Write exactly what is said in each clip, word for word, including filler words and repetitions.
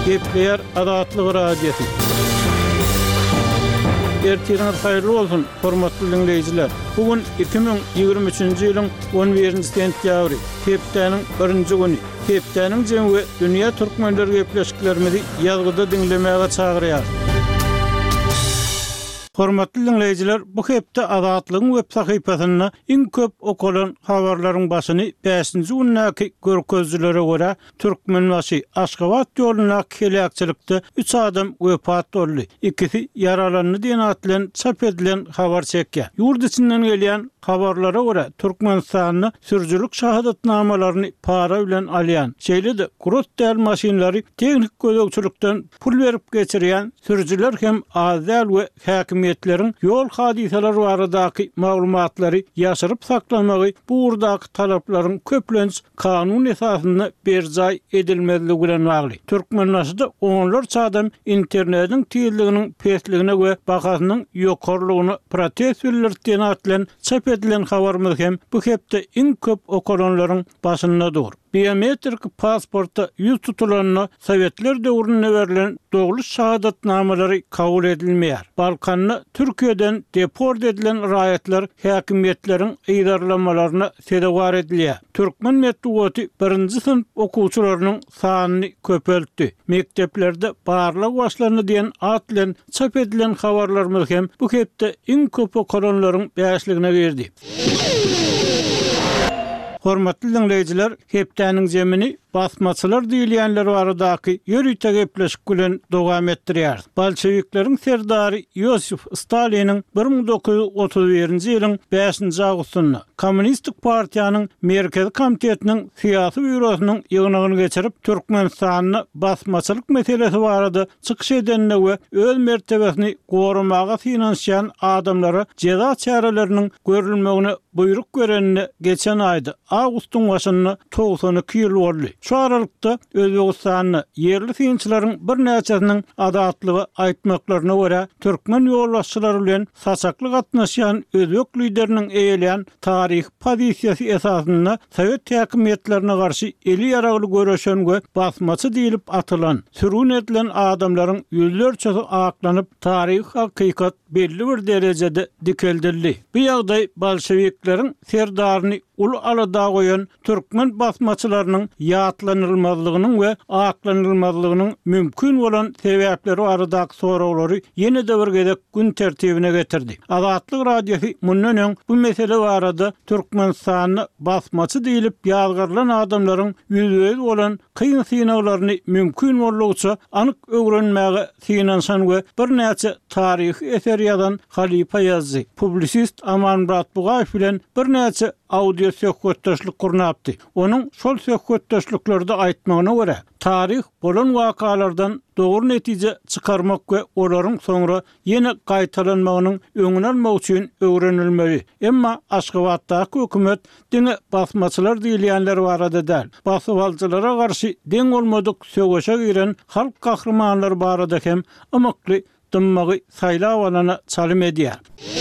Gepleyer Adatlyk radiosu. Ertiriniz hayırlı olsun, hormatly dinleyijiler. Bugün iki bin ýygrimi üçinji ýylyň on birinji sentýabry, hepdeniň birinji güni. Hepdeniň jemgy dünýä türkmenleri gepleşiklerimizi ýazgyda dinlemäge çagyrýar. Hormatly dinleyijiler, bu hepde Adatlygyň web sahypasyna iň köp okulan habarlaryň başyny beşinji günnäki görkezlere görä Türkmenbaşy Aşgabat ýoluna kelekçilikde üç adam wepat boldy. İkisi yaralandy diýen atlan çap edilen habar çekýär. Ýurt içinden gelýän habarlara görä Türkmenistanyň sürjülük şahadatnamalaryny para bilen alýan, şeýle-de gurut däl maşinlary teknik gözegçilikden pul berip geçirýän sürjüler hem azal we häkimiýetleriň ýol hadiseleri baradaky maglumatlary ýaşyryp saklamagy bu urdaky talaplaryň köplenç kanun esasyna berjay edilmezligi bilen bagly. Türkmenbaşyda onlarça adam internetiň tezliginiň pesligine we bakasynyň ýokarlygyny protest bildirdiýen atlan çap edilen habarymyz hem bu hepde iň köp okulanlaryň başyndadyr. Biometrik pasporta ýüz tutulanyna Sowetler döwründe berilen dogly şahadatnamalary kabul edilmeýär. Balkanyny Türkiýeden deport edilen raýatlar häkimiýetleriň ýydarlamalaryna sebäp edilýär. Türkmen medeniýeti birinji sınıf okuwçylarynyň sanyny köpeltdi. Mekteplerde barlyk başlanyny diýen at bilen çap edilen habarlarymyz hem bu hepde iň köp okulanlaryň beşligine berdi. Hormatly dinleyijiler, hepdeniň jemini basmaçylar diýilýänler baradaky ýörüýte gepleşik bilen dowam etdirýär. Bolşewikleriň serdary Ýosif Staliniň bir ming dokuz ýuz otuz birinji ýylyň beşinji awgustunda Kommunistik partiýanyň Merkezi komitetiniň syýasy bürosynyň ýygynyny geçirip Türkmenistanyň basmaçylyk meselesi barada çykyş edenne we öz mertebesini gorumaga finansiýan adamlara jeza çäreleriniň görülmegine buyruk görenine geçen aýda awgustyň başynda togsany iki ýyl boldy. Şu aralykda Özbegistanyň yerli synçylaryň bir näçesiniň adatlygy aýtmaklaryna görä türkmen ýolbaşçylary bilen saçakly gatnaşýan özbek lideriniň eýelýän tarih pozisiýasy esasyna Sowet häkimiýetlerine garşy eli ýaragly görüşen we basmaçy diýilip atylan sürgün edilen adamlaryň ýüzlerçesi aklanyp tarih hakykat belli bir derejede dikeldirdi. Bu ýagdaý bolşewikleriň serdaryny ul alada goýan türkmen basmaçylarynyň ýatlanylmazlygynyň we aklanylmazlygynyň mümkin bolan sebäpleri aradaky soraglary ýene-de bir gezek gün tertibine getirdi. Adatlyk radiosu mundan öň bu mesele barada Türkmenistanyň basmaçy diýilip ýazgyrylan adamlaryň ýüzüňiz bolan kıyın synaglaryny mümkin bolýarça anyk öwrenmäge synansan we bir näçe taryhy eser ýazan Halipa ýazdy. Publisist Amanmurat Bugaýew bilen bir näçe audio söhbetdeşlik gurnapdy. Onuň şol söhbetdeşliklerde aýtmagyna görä, tarih bolan wakalardan dogry netije çykarmak we olaryň soňra ýene gaýtalanmagynyň öňüne almak üçin öwrenilmeli. Emma Aşgabatdaky hökümet diňe basmaçylar diýilýänler barada däl. Basywalçylara garşy deň bolmadyk söwgeşe giren halk gahrmanlary barada hem amakly dymmagy saýlap alana çalym edýär.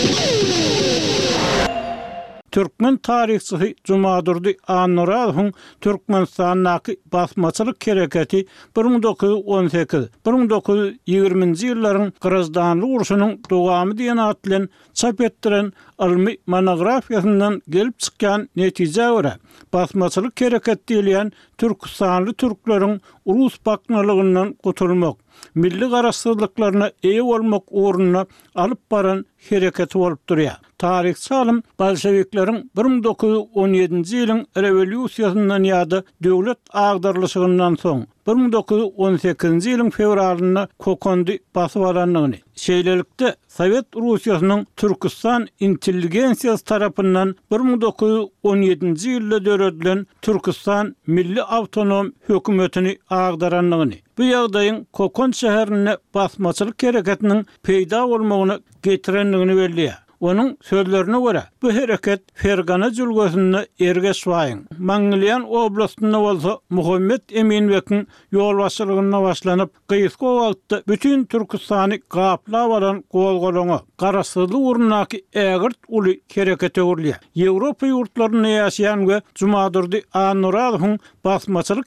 Türkmen tarihçisi Jumadurdy Anuradowyň Türkmenistanyň basmaçylyk hereketi bir ming dokuz ýuz on sekiz - bir ming dokuz ýuz ýygrimiňji ýyllaryň Kırgızstanly urşunyň dowamy diýen at bilen çap etdiren ilmi monografiýasyndan gelip çykýan netije görä basmaçylyk hereketi diýilýän Türkistanly türkleriň urus baknalygyndan gutulmak, milli garaşsyzlyklaryna eýe bolmak uğruna alyp baran hereketi bolup durýar. Tarihçi alim bolşewikleriň bir ming dokuz ýuz on ýedinji ýylyň rewolýusiýasyndan ýa-da döwlet agdarlyşygynyň soň bir ming dokuz ýuz on sekizinji ýylyň fevralyna kokondy basyp alanlygyny, şeýlelikde Sowet Russiýasynyň Türkistan intelligensiýasy tarapyndan bir ming dokuz ýuz on ýedinji ýylda döredilen Türkistan milli awtonom hökümetini agdaranlygyny, bu ýagdaýyň Kokon şäherine basmaçylyk hereketiniň peýda bolmagyny getirenligini belliýär. Onun sözlerine göre bu hareket Fergana jülgösünde Ergeşwaýyň Manglyan oblastynda bolsa Muhammed Eminbekiň ýolbaşçylygyna başlanyp Gysga wagtda bütün Türkistany gaplap alan gowgalaňa garaşsyzlyk urnaky ägirt uly herekete urlýar. Ýewropa ýurtlaryna ýaşaýan we Jumadurdy Anuradowyň basmaçylyk